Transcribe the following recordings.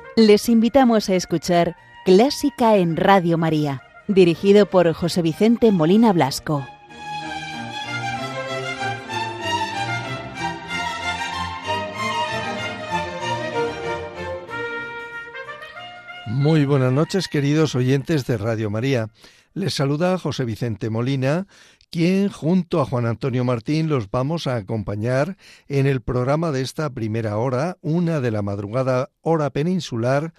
Les invitamos a escuchar Clásica en Radio María, dirigido por José Vicente Molina Blasco. Muy buenas noches, queridos oyentes de Radio María. Les saluda José Vicente Molina, quien junto a Juan Antonio Martín los vamos a acompañar en el programa de esta primera hora, 1 de la madrugada, hora peninsular,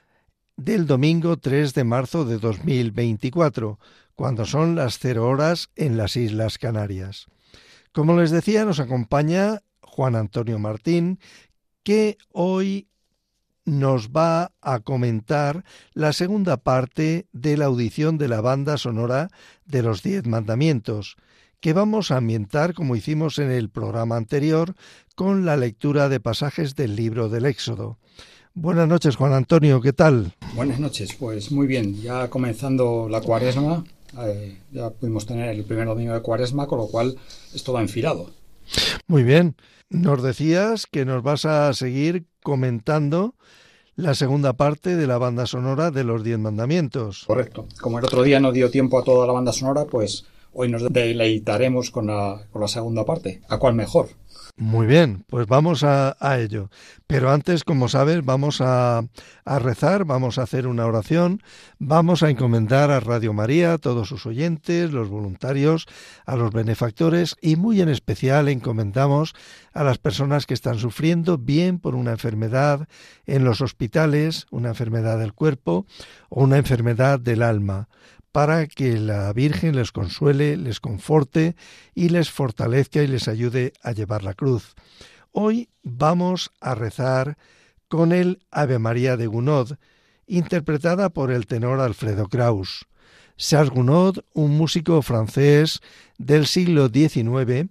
del domingo 3 de marzo de 2024, cuando son las 0 horas en las Islas Canarias. Como les decía, nos acompaña Juan Antonio Martín, que hoy nos va a comentar la segunda parte de la audición de la banda sonora de los 10 mandamientos, que vamos a ambientar, como hicimos en el programa anterior, con la lectura de pasajes del libro del Éxodo. Buenas noches, Juan Antonio, ¿qué tal? Buenas noches, pues muy bien, ya comenzando la Cuaresma, ya pudimos tener el primer domingo de Cuaresma, con lo cual esto va enfilado. Muy bien, nos decías que nos vas a seguir comentando la segunda parte de la banda sonora de los 10 mandamientos. Correcto. Como el otro día no dio tiempo a toda la banda sonora, pues hoy nos deleitaremos con la segunda parte. ¿A cuál mejor? Muy bien, pues vamos a ello. Pero antes, como sabes, vamos a rezar, vamos a hacer una oración, vamos a encomendar a Radio María, a todos sus oyentes, los voluntarios, a los benefactores y muy en especial encomendamos a las personas que están sufriendo bien por una enfermedad en los hospitales, una enfermedad del cuerpo o una enfermedad del alma, para que la Virgen les consuele, les conforte y les fortalezca y les ayude a llevar la cruz. Hoy vamos a rezar con el Ave María de Gounod, interpretada por el tenor Alfredo Kraus. Charles Gounod, un músico francés del siglo XIX,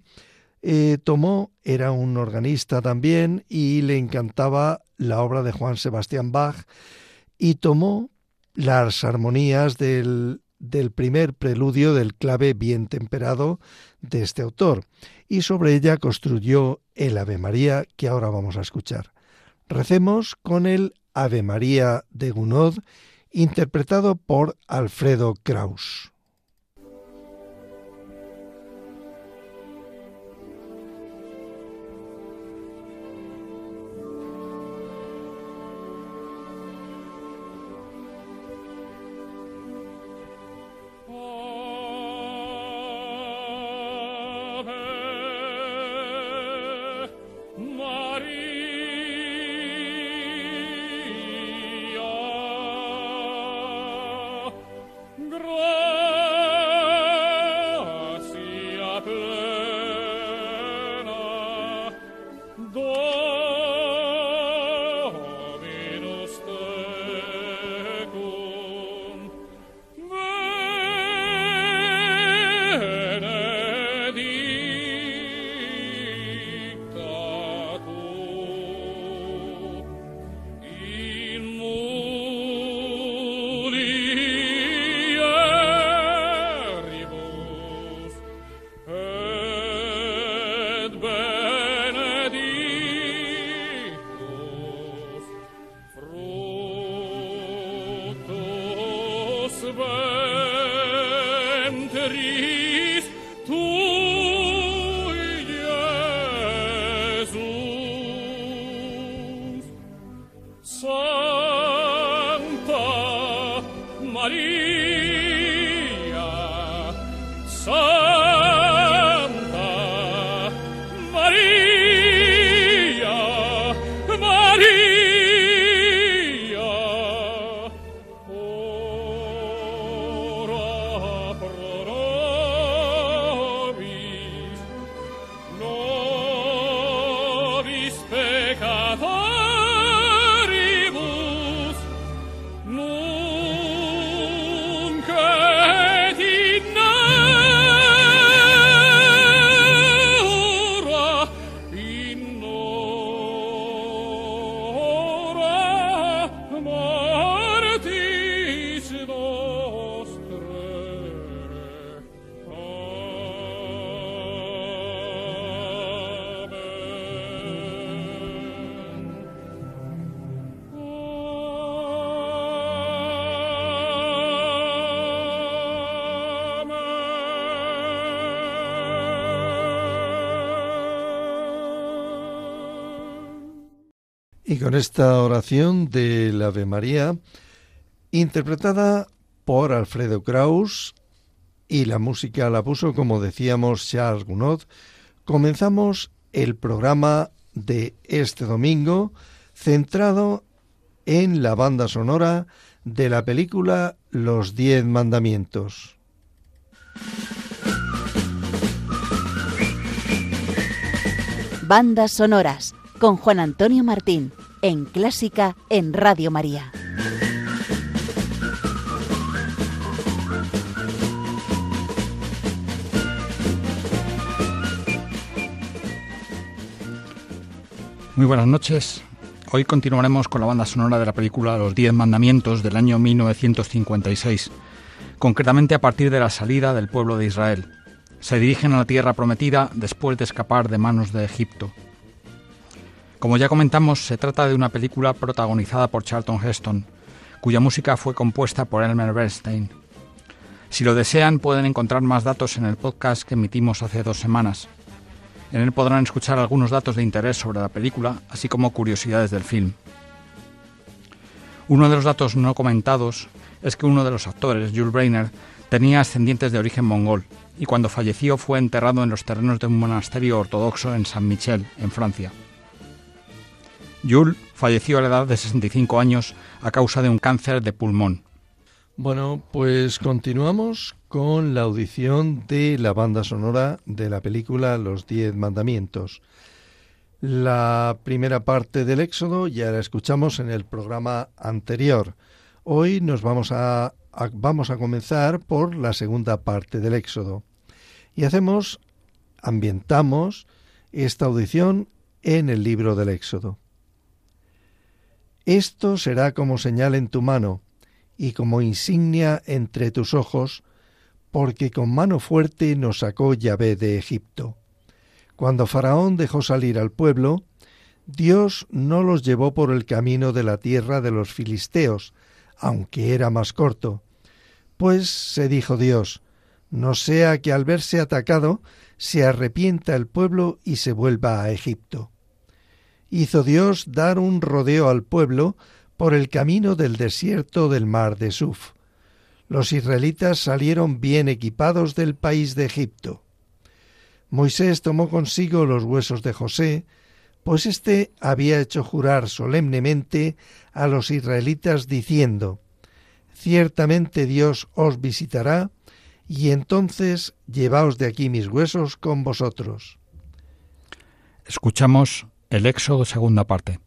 era un organista también y le encantaba la obra de Juan Sebastián Bach y tomó las armonías del primer preludio del clave bien temperado de este autor y sobre ella construyó el Ave María que ahora vamos a escuchar. Recemos con el Ave María de Gounod interpretado por Alfredo Kraus. Y con esta oración del Ave María, interpretada por Alfredo Kraus, y la música la puso, como decíamos, Charles Gounod, comenzamos el programa de este domingo centrado en la banda sonora de la película Los 10 Mandamientos. Bandas sonoras con Juan Antonio Martín en Clásica en Radio María. Muy buenas noches. Hoy continuaremos con la banda sonora de la película Los 10 Mandamientos del año 1956, concretamente a partir de la salida del pueblo de Israel. Se dirigen a la tierra prometida después de escapar de manos de Egipto. Como ya comentamos, se trata de una película protagonizada por Charlton Heston, cuya música fue compuesta por Elmer Bernstein. Si lo desean, pueden encontrar más datos en el podcast que emitimos hace 2 semanas. En él podrán escuchar algunos datos de interés sobre la película, así como curiosidades del film. Uno de los datos no comentados es que uno de los actores, Jules Briner, tenía ascendientes de origen mongol, y cuando falleció fue enterrado en los terrenos de un monasterio ortodoxo en Saint-Michel, en Francia. Jules falleció a la edad de 65 años a causa de un cáncer de pulmón. Bueno, pues continuamos con la audición de la banda sonora de la película Los 10 Mandamientos. La primera parte del Éxodo ya la escuchamos en el programa anterior. Hoy nos vamos a comenzar por la segunda parte del Éxodo. Y ambientamos esta audición en el libro del Éxodo. Esto será como señal en tu mano y como insignia entre tus ojos, porque con mano fuerte nos sacó Yahvé de Egipto. Cuando Faraón dejó salir al pueblo, Dios no los llevó por el camino de la tierra de los filisteos, aunque era más corto. Pues se dijo Dios, no sea que al verse atacado se arrepienta el pueblo y se vuelva a Egipto. Hizo Dios dar un rodeo al pueblo por el camino del desierto del mar de Suf. Los israelitas salieron bien equipados del país de Egipto. Moisés tomó consigo los huesos de José, pues éste había hecho jurar solemnemente a los israelitas diciendo: ciertamente Dios os visitará, y entonces llevaos de aquí mis huesos con vosotros. Escuchamos el Éxodo segunda parte.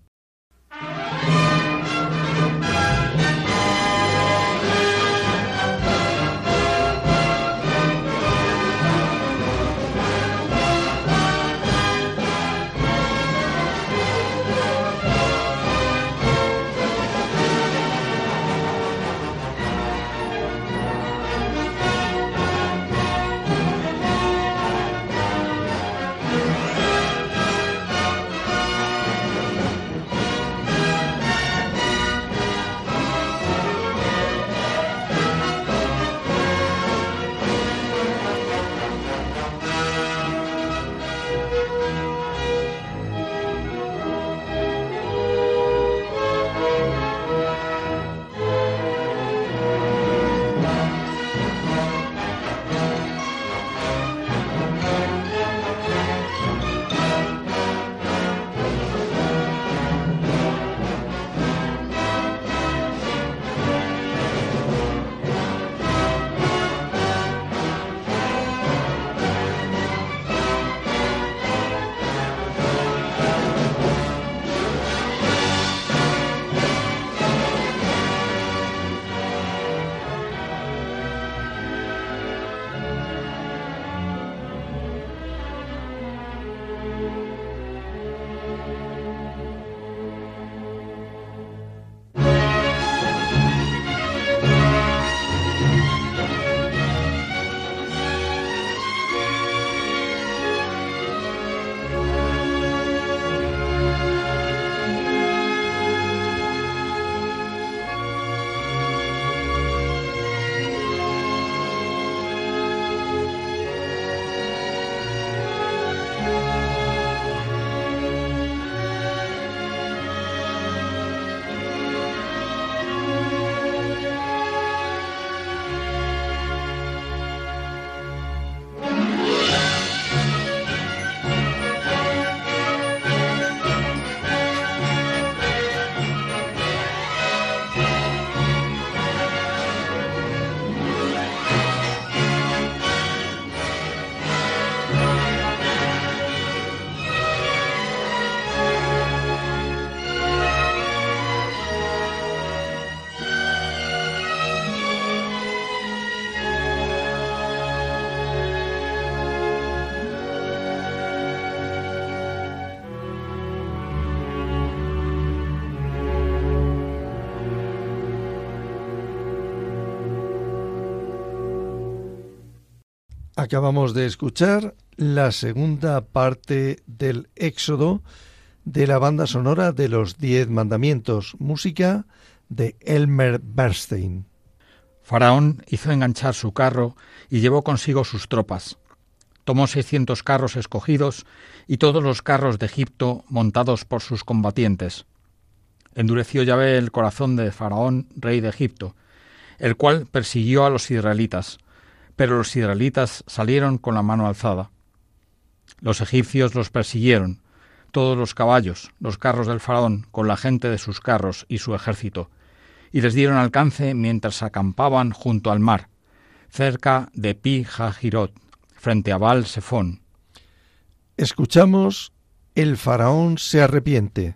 Acabamos de escuchar la segunda parte del Éxodo de la banda sonora de los 10 mandamientos, música de Elmer Bernstein. Faraón hizo enganchar su carro y llevó consigo sus tropas. Tomó 600 carros escogidos y todos los carros de Egipto montados por sus combatientes. Endureció Yahvé el corazón de Faraón, rey de Egipto, el cual persiguió a los israelitas, pero los israelitas salieron con la mano alzada. Los egipcios los persiguieron, todos los caballos, los carros del faraón, con la gente de sus carros y su ejército, y les dieron alcance mientras acampaban junto al mar, cerca de Pi-Hahirot, frente a Baal-Sefón. Escuchamos El faraón se arrepiente.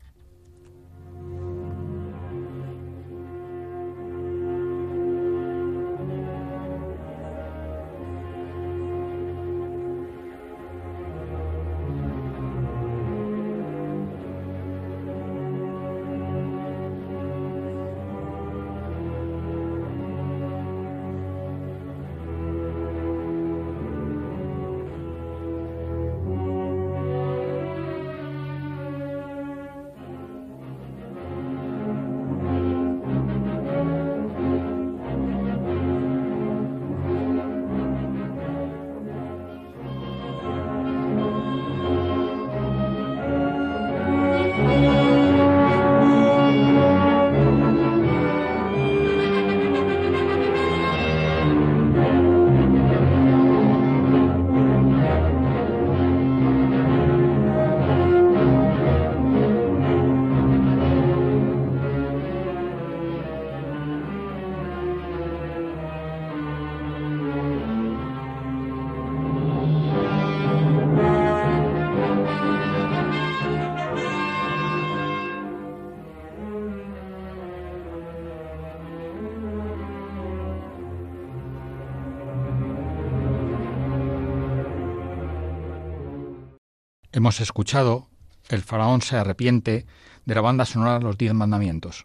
Hemos escuchado El faraón se arrepiente de la banda sonora Los 10 mandamientos.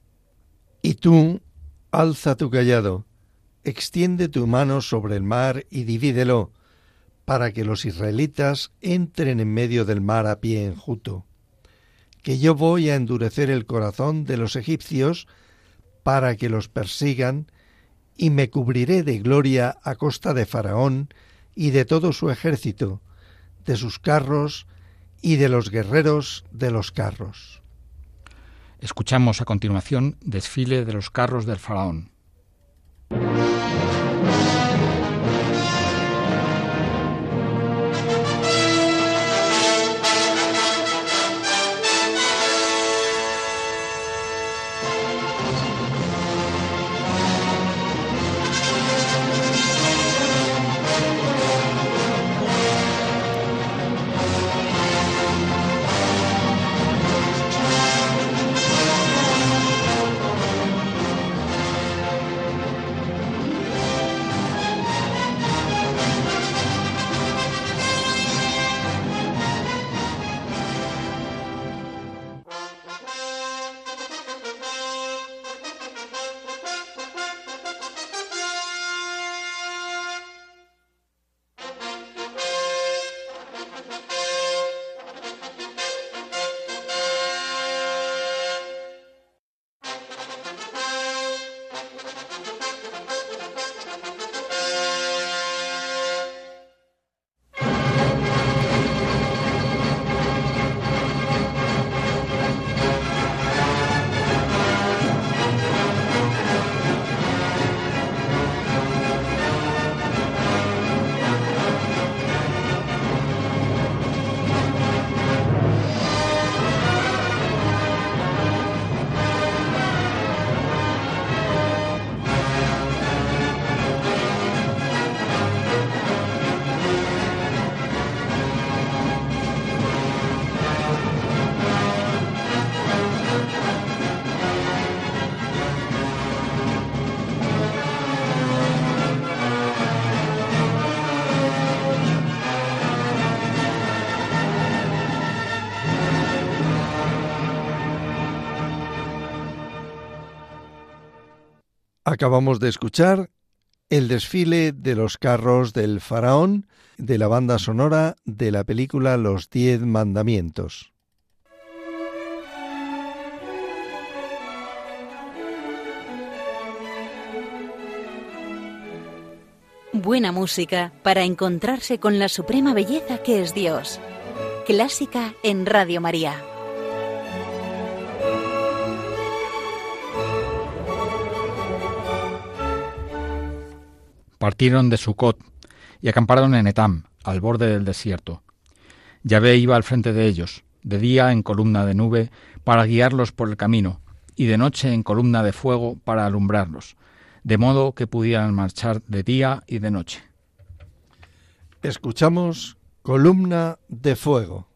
Y tú, alza tu cayado, extiende tu mano sobre el mar y divídelo, para que los israelitas entren en medio del mar a pie enjuto. Que yo voy a endurecer el corazón de los egipcios para que los persigan, y me cubriré de gloria a costa de Faraón y de todo su ejército, de sus carros y de los guerreros de los carros. Escuchamos a continuación Desfile de los carros del faraón. Acabamos de escuchar el desfile de los carros del faraón de la banda sonora de la película Los 10 Mandamientos. Buena música para encontrarse con la suprema belleza que es Dios. Clásica en Radio María. Partieron de Sucot y acamparon en Etam, al borde del desierto. Yahvé iba al frente de ellos, de día en columna de nube para guiarlos por el camino, y de noche en columna de fuego para alumbrarlos, de modo que pudieran marchar de día y de noche. Escuchamos Columna de Fuego.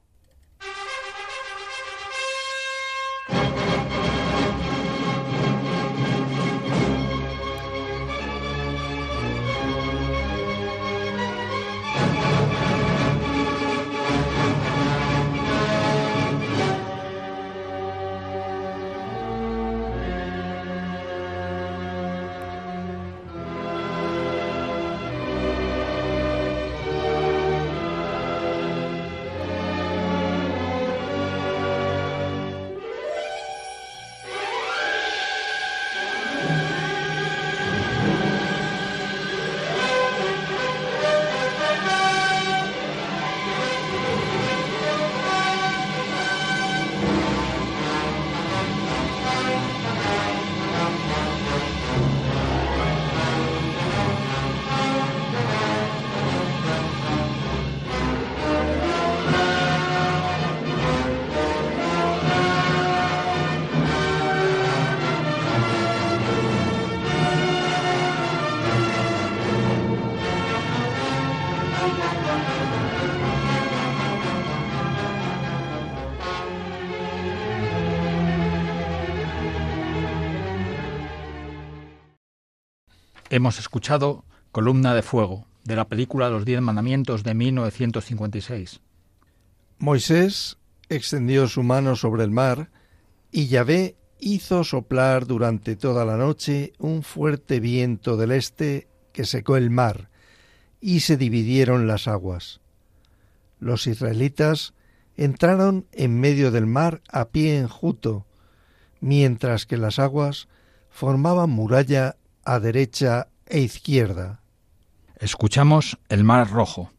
Hemos escuchado Columna de Fuego, de la película Los 10 Mandamientos de 1956. Moisés extendió su mano sobre el mar, y Yahvé hizo soplar durante toda la noche un fuerte viento del este que secó el mar, y se dividieron las aguas. Los israelitas entraron en medio del mar a pie enjuto, mientras que las aguas formaban muralla a derecha e izquierda. Escuchamos El Mar Rojo.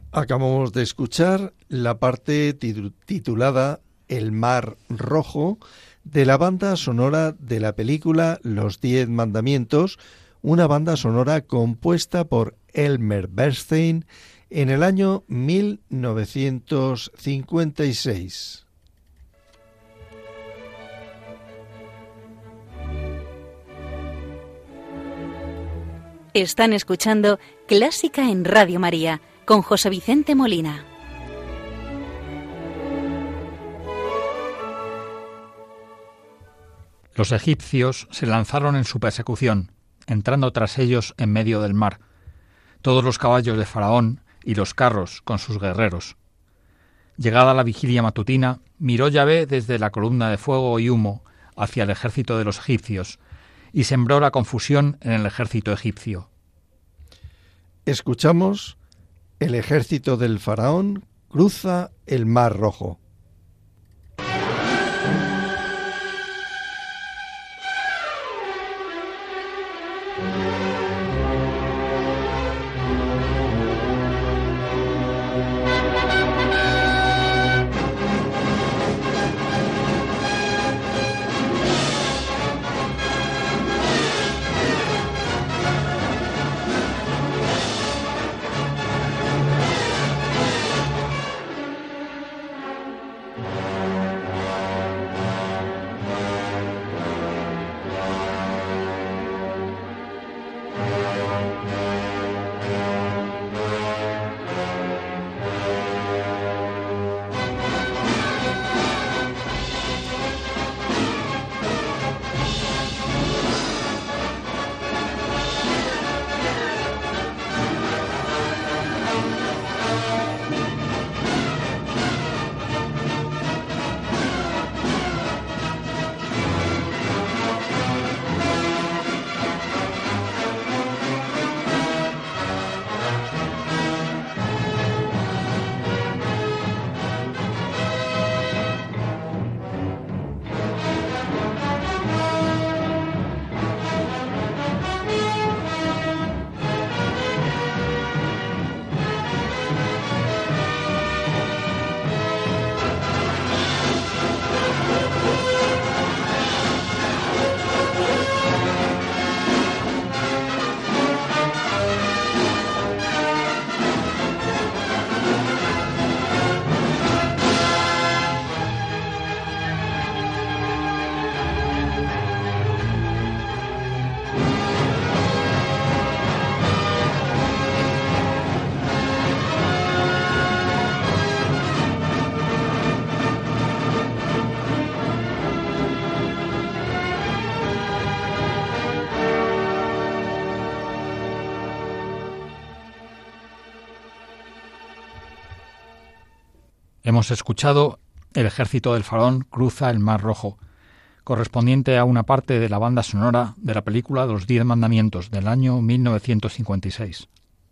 Acabamos de escuchar la parte titulada El Mar Rojo de la banda sonora de la película Los 10 Mandamientos, una banda sonora compuesta por Elmer Bernstein en el año 1956. Están escuchando Clásica en Radio María con José Vicente Molina. Los egipcios se lanzaron en su persecución, entrando tras ellos en medio del mar, todos los caballos de Faraón y los carros con sus guerreros. Llegada la vigilia matutina, miró Yahvé desde la columna de fuego y humo hacia el ejército de los egipcios, y sembró la confusión en el ejército egipcio. Escuchamos: el ejército del faraón cruza el Mar Rojo. Hemos escuchado El ejército del faraón cruza el Mar Rojo, correspondiente a una parte de la banda sonora de la película Los 10 Mandamientos del año 1956.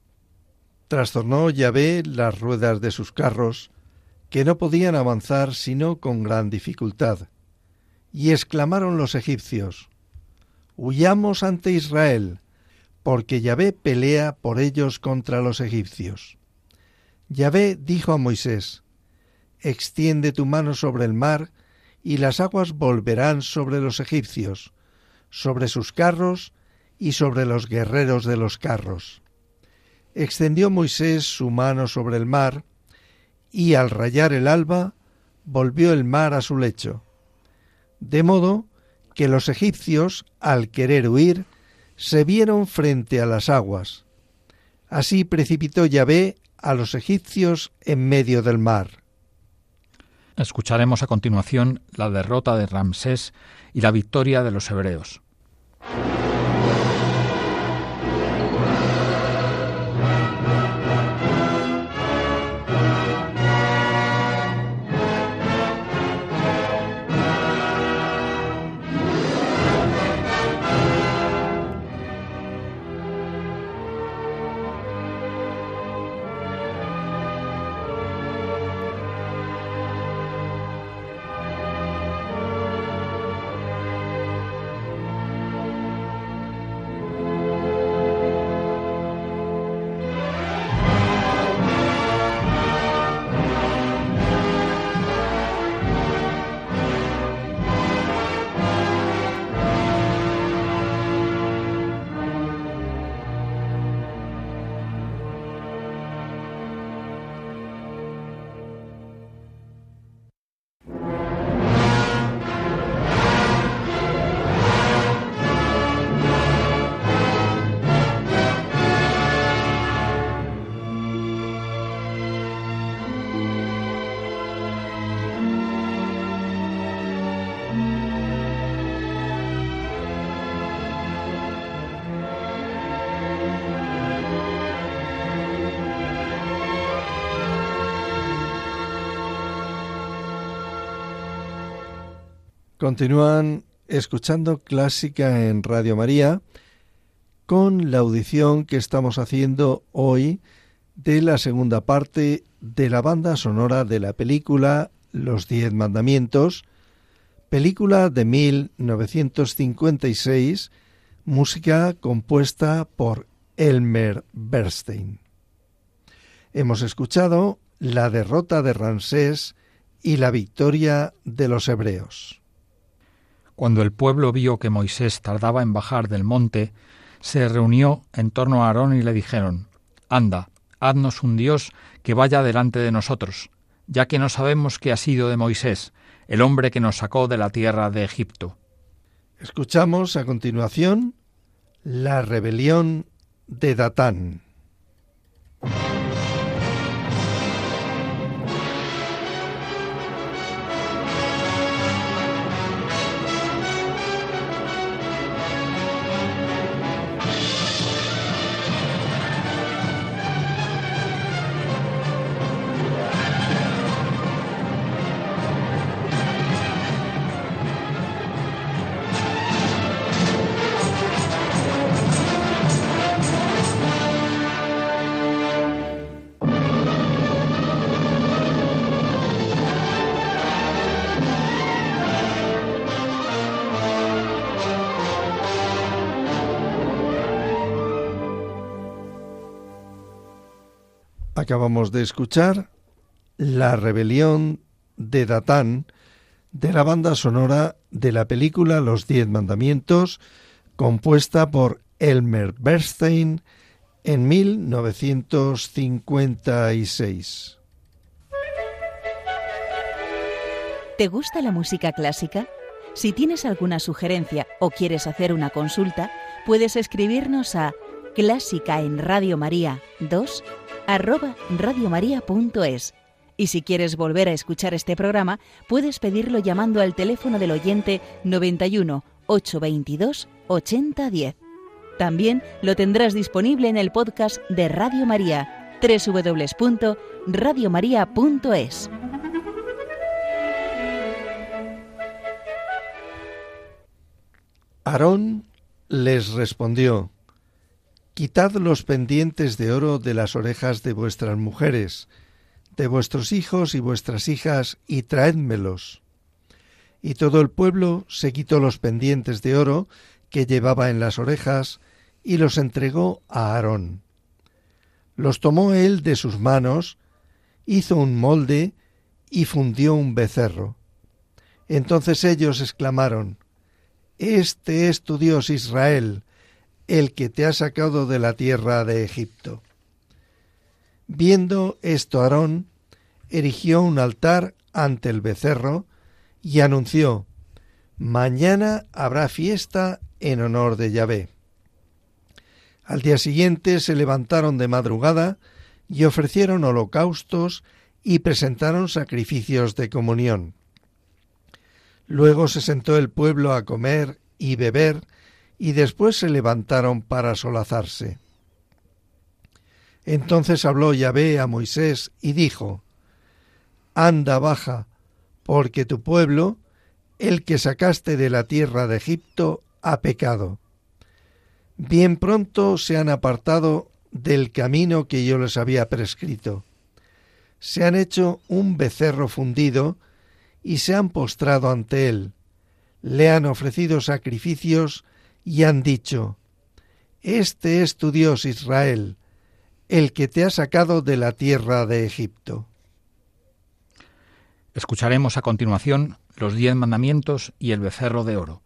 Trastornó Yahvé las ruedas de sus carros, que no podían avanzar sino con gran dificultad, y exclamaron los egipcios: «Huyamos ante Israel, porque Yahvé pelea por ellos contra los egipcios». Yahvé dijo a Moisés: «Extiende tu mano sobre el mar, y las aguas volverán sobre los egipcios, sobre sus carros y sobre los guerreros de los carros». Extendió Moisés su mano sobre el mar, y al rayar el alba, volvió el mar a su lecho. De modo que los egipcios, al querer huir, se vieron frente a las aguas. Así precipitó Yahvé a los egipcios en medio del mar. Escucharemos a continuación la derrota de Ramsés y la victoria de los hebreos. Continúan escuchando Clásica en Radio María con la audición que estamos haciendo hoy de la segunda parte de la banda sonora de la película Los 10 Mandamientos, película de 1956, música compuesta por Elmer Bernstein. Hemos escuchado la derrota de Ramsés y la victoria de los hebreos. Cuando el pueblo vio que Moisés tardaba en bajar del monte, se reunió en torno a Aarón y le dijeron: «Anda, haznos un Dios que vaya delante de nosotros, ya que no sabemos qué ha sido de Moisés, el hombre que nos sacó de la tierra de Egipto». Escuchamos a continuación la rebelión de Datán. Acabamos de escuchar La rebelión de Datán, de la banda sonora de la película Los 10 Mandamientos, compuesta por Elmer Bernstein en 1956. ¿Te gusta la música clásica? Si tienes alguna sugerencia o quieres hacer una consulta, puedes escribirnos a clásicaenradiomaria2@radiomaria.es. Y si quieres volver a escuchar este programa, puedes pedirlo llamando al teléfono del oyente 91 822 8010. También lo tendrás disponible en el podcast de Radio María, www.radiomaria.es. Aarón les respondió: «Quitad los pendientes de oro de las orejas de vuestras mujeres, de vuestros hijos y vuestras hijas, y traédmelos». Y todo el pueblo se quitó los pendientes de oro que llevaba en las orejas y los entregó a Aarón. Los tomó él de sus manos, hizo un molde y fundió un becerro. Entonces ellos exclamaron: «Este es tu Dios Israel, el que te ha sacado de la tierra de Egipto». Viendo esto, Aarón erigió un altar ante el becerro y anunció: «Mañana habrá fiesta en honor de Yahvé». Al día siguiente se levantaron de madrugada y ofrecieron holocaustos y presentaron sacrificios de comunión. Luego se sentó el pueblo a comer y beber, y después se levantaron para solazarse. Entonces habló Yahvé a Moisés y dijo: «Anda, baja, porque tu pueblo, el que sacaste de la tierra de Egipto, ha pecado. Bien pronto se han apartado del camino que yo les había prescrito. Se han hecho un becerro fundido y se han postrado ante él. Le han ofrecido sacrificios y han dicho: «Este es tu Dios Israel, el que te ha sacado de la tierra de Egipto». Escucharemos a continuación los 10 mandamientos y el becerro de oro.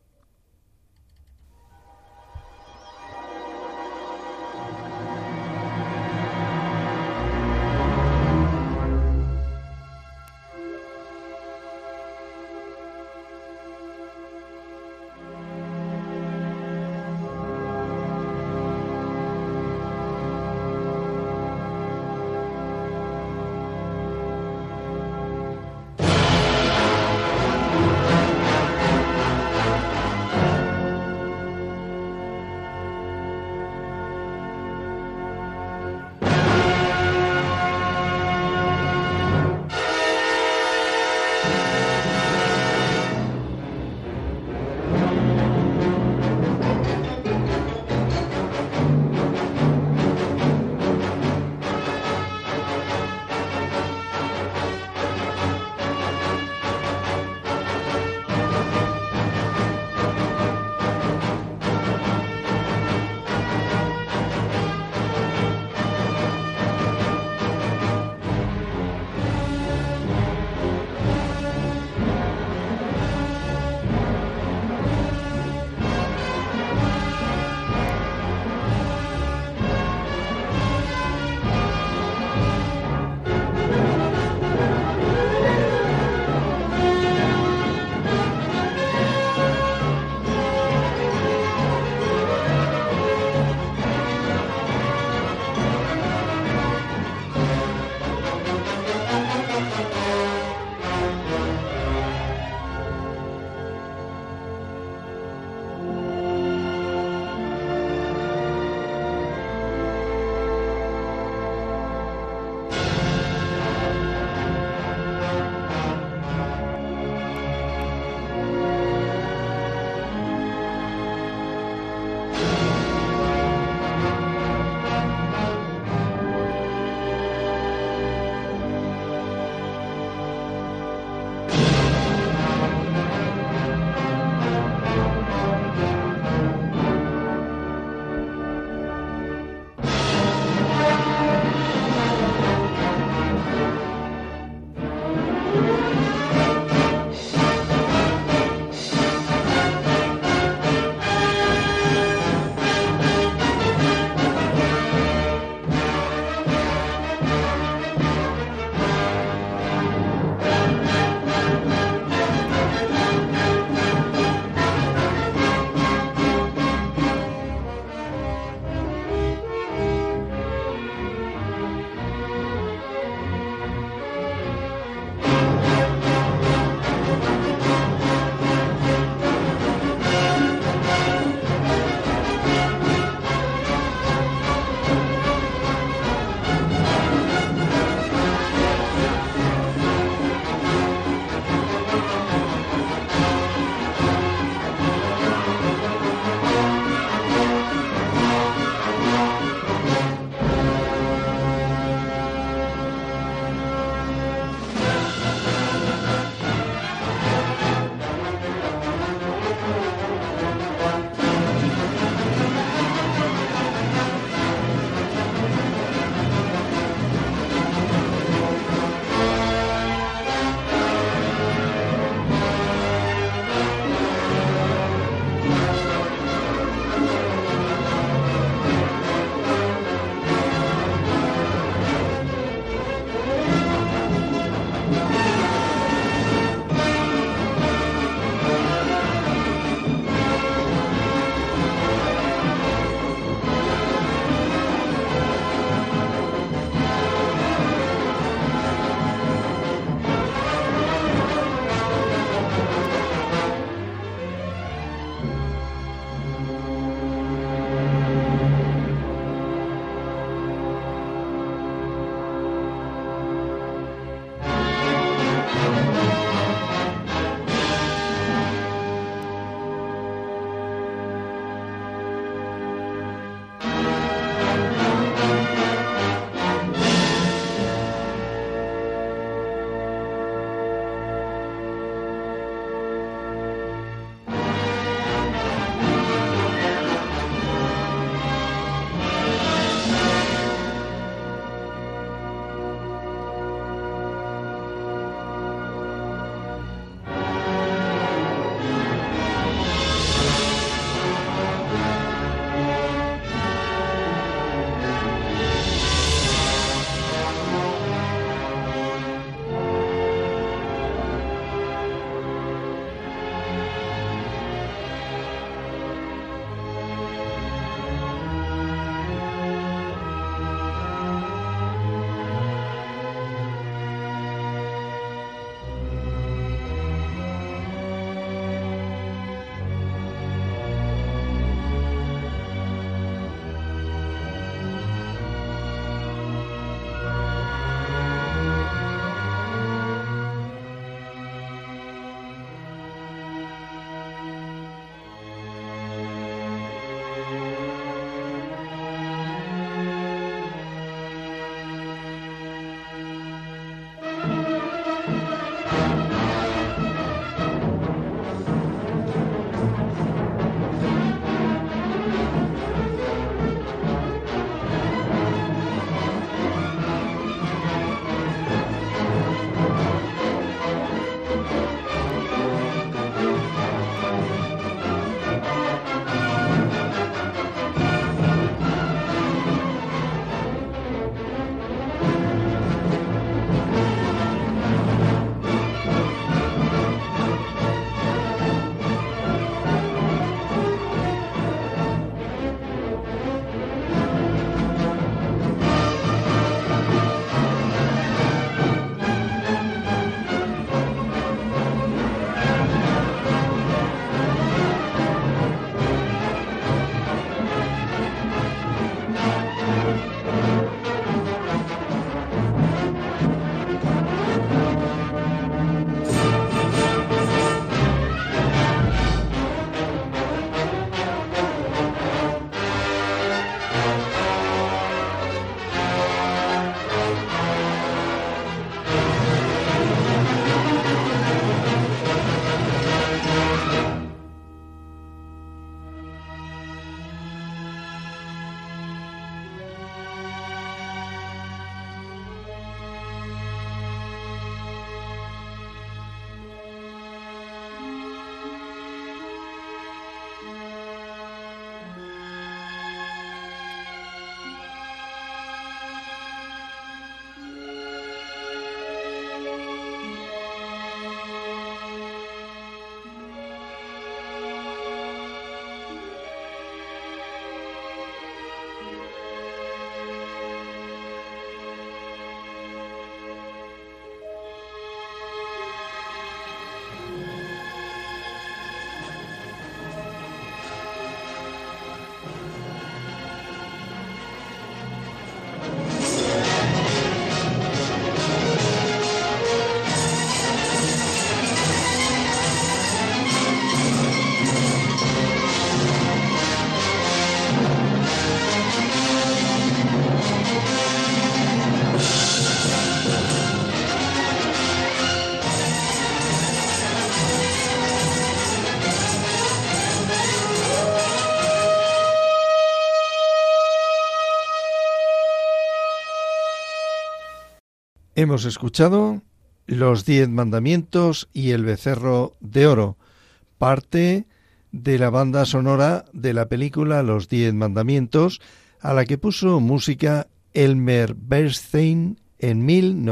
Hemos escuchado Los 10 Mandamientos y el Becerro de Oro, parte de la banda sonora de la película Los 10 Mandamientos, a la que puso música Elmer Bernstein en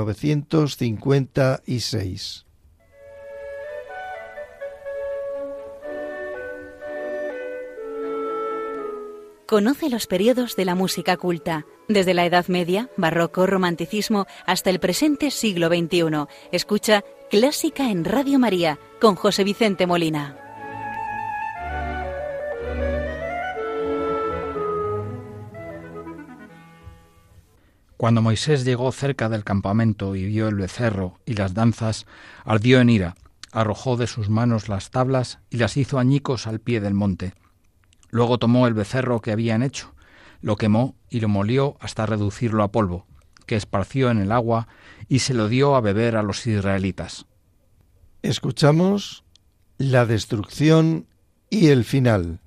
1956. Conoce los periodos de la música culta, desde la Edad Media, Barroco, Romanticismo, hasta el presente siglo XXI. Escucha Clásica en Radio María, con José Vicente Molina. Cuando Moisés llegó cerca del campamento y vio el becerro y las danzas, ardió en ira, arrojó de sus manos las tablas y las hizo añicos al pie del monte. Luego tomó el becerro que habían hecho, lo quemó y lo molió hasta reducirlo a polvo, que esparció en el agua y se lo dio a beber a los israelitas. Escuchamos la destrucción y el final.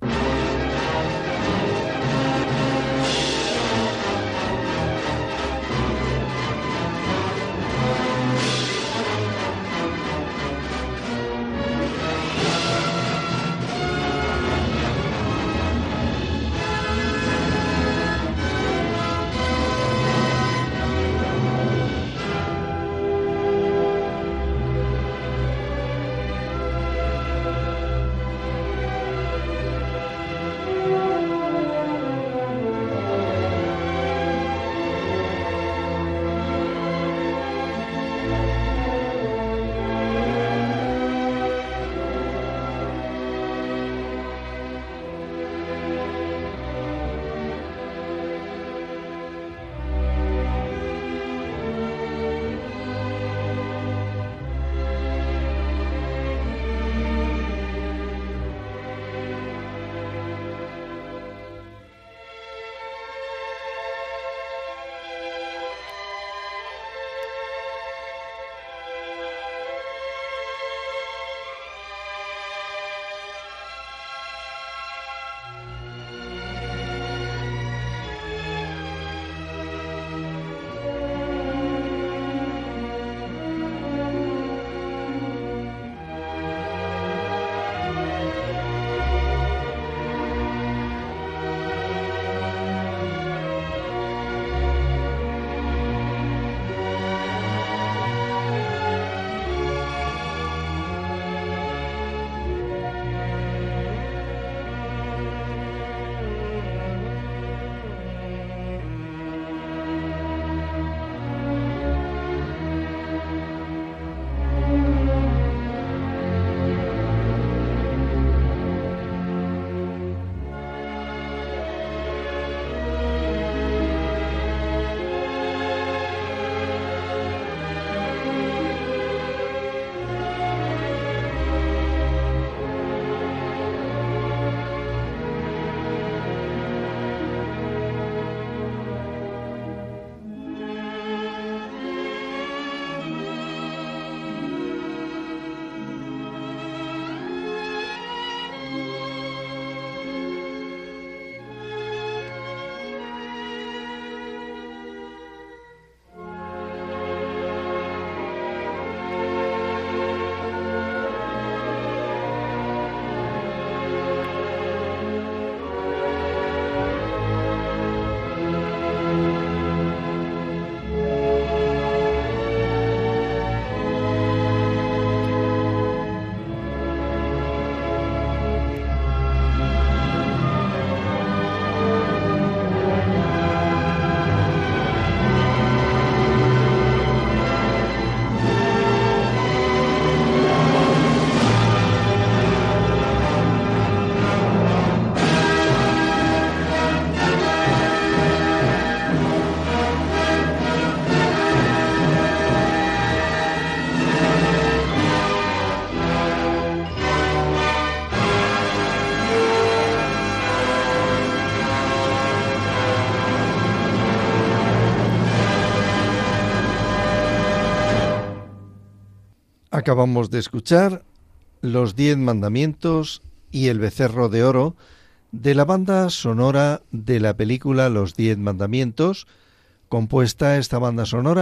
Acabamos de escuchar Los 10 Mandamientos y el Becerro de Oro de la banda sonora de la película Los 10 Mandamientos, compuesta esta banda sonora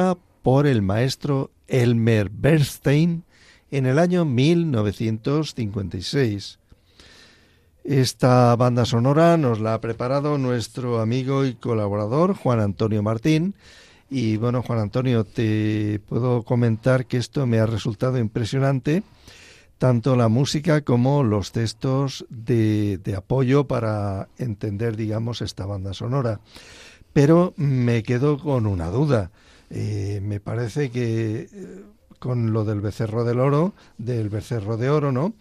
por el maestro Elmer Bernstein en el año 1956. Esta banda sonora nos la ha preparado nuestro amigo y colaborador Juan Antonio Martín. Y bueno, Juan Antonio, te puedo comentar que esto me ha resultado impresionante, tanto la música como los textos de apoyo para entender, digamos, esta banda sonora. Pero me quedo con una duda. Me parece que con lo del becerro de oro, ¿no?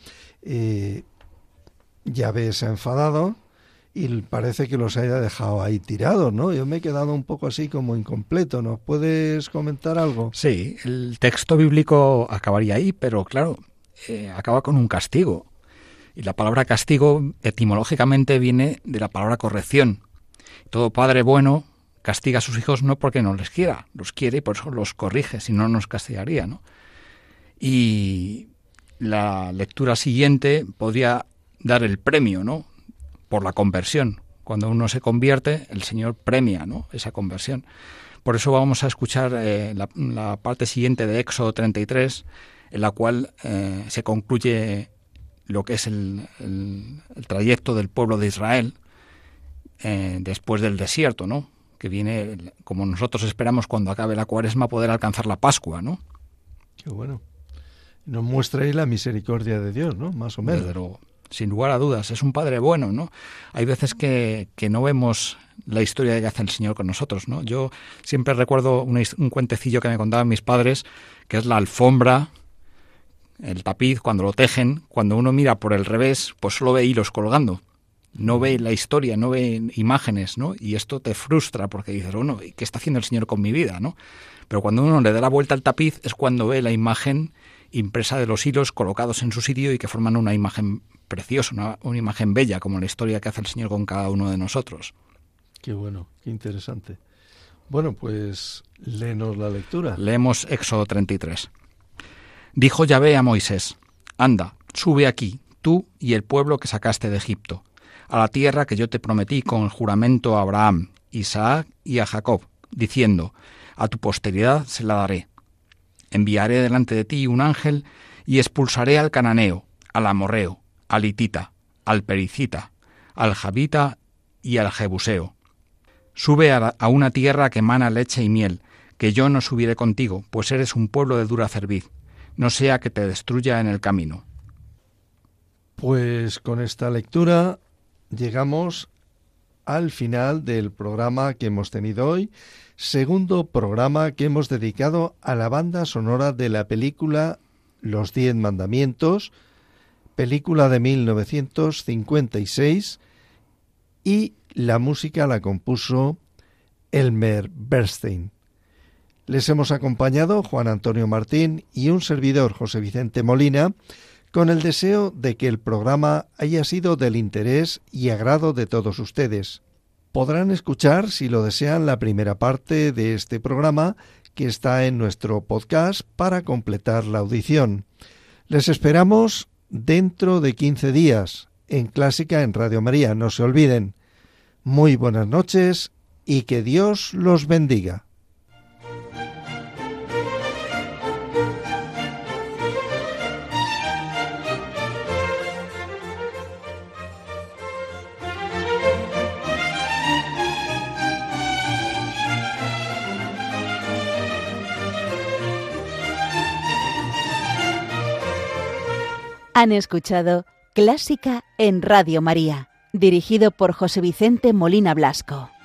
Yahvé se ha enfadado y parece que los haya dejado ahí tirados, ¿no? Yo me he quedado un poco así como incompleto. ¿Nos puedes comentar algo? Sí, el texto bíblico acabaría ahí, pero claro, acaba con un castigo. Y la palabra castigo etimológicamente viene de la palabra corrección. Todo padre bueno castiga a sus hijos no porque no les quiera, los quiere y por eso los corrige, si no nos castigaría, ¿no? Y la lectura siguiente podría dar el premio, ¿no? Por la conversión. Cuando uno se convierte, el Señor premia, ¿no? Esa conversión. Por eso vamos a escuchar la parte siguiente de Éxodo 33, en la cual se concluye lo que es el trayecto del pueblo de Israel después del desierto, ¿no? Que viene, como nosotros esperamos cuando acabe la Cuaresma, poder alcanzar la Pascua, ¿no? Qué bueno. Nos muestra ahí la misericordia de Dios, ¿no? Más o menos. Desde luego. Sin lugar a dudas, es un Padre bueno, ¿no? Hay veces que no vemos la historia que hace el Señor con nosotros, ¿no? Yo siempre recuerdo un cuentecillo que me contaban mis padres, que es la alfombra, el tapiz, cuando lo tejen, cuando uno mira por el revés, pues solo ve hilos colgando. No ve la historia, no ve imágenes, ¿no? Y esto te frustra porque dices, bueno, ¿qué está haciendo el Señor con mi vida, no? Pero cuando uno le da la vuelta al tapiz es cuando ve la imagen impresa de los hilos colocados en su sitio y que forman una imagen preciosa, una imagen bella, como la historia que hace el Señor con cada uno de nosotros. Qué bueno, qué interesante. Bueno, pues léenos la lectura. Leemos Éxodo 33. Dijo Yahvé a Moisés, anda, sube aquí, tú y el pueblo que sacaste de Egipto, a la tierra que yo te prometí con el juramento a Abraham, Isaac y a Jacob, diciendo, a tu posteridad se la daré. Enviaré delante de ti un ángel y expulsaré al cananeo, al amorreo, al hitita, al pericita, al javita y al jebuseo. Sube a una tierra que emana leche y miel, que yo no subiré contigo, pues eres un pueblo de dura cerviz, no sea que te destruya en el camino. Pues con esta lectura llegamos al final del programa que hemos tenido hoy, segundo programa que hemos dedicado a la banda sonora de la película Los 10 Mandamientos, película de 1956, y la música la compuso Elmer Bernstein. Les hemos acompañado Juan Antonio Martín y un servidor, José Vicente Molina, con el deseo de que el programa haya sido del interés y agrado de todos ustedes. Podrán escuchar, si lo desean, la primera parte de este programa que está en nuestro podcast para completar la audición. Les esperamos dentro de 15 días en Clásica en Radio María. No se olviden. Muy buenas noches y que Dios los bendiga. Han escuchado Clásica en Radio María, dirigido por José Vicente Molina Blasco.